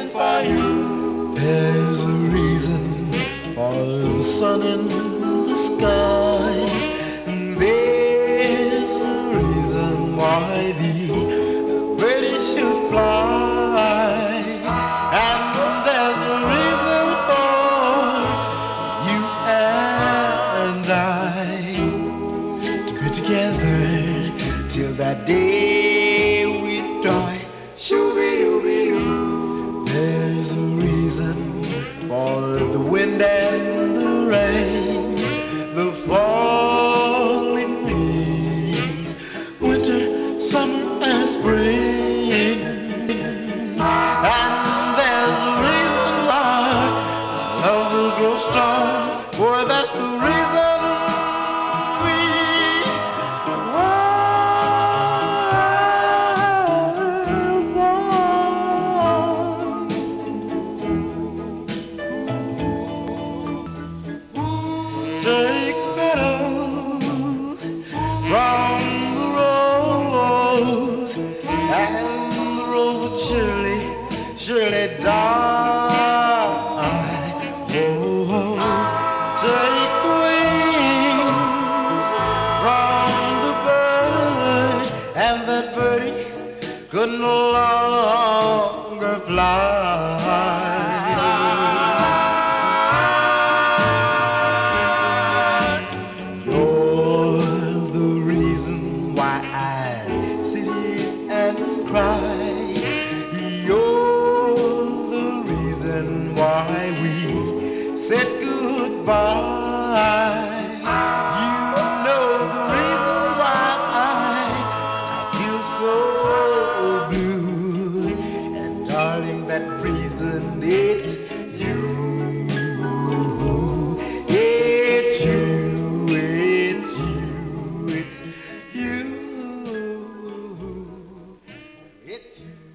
for you. There's a reason for the sun in the skies. There's a reason why the birds should fly. And there's a reason for you and I to be together till that day we die. Shoo-be-doo-be-doo. There's a reason for the wind and the rain, the falling leaves, winter, summer, and spring. And there's a reason why love will grow strong, for that's the reason we were born. Take petals from the rose, and the rose will surely die. Oh, take the wings from the bird, and that birdie could no longer fly. You're the reason why I sit here and cry. You're the reason why we said goodbye. You know the reason why I feel so blue. And darling, that reason, it's you. It's you, it's you, it's you, it's you.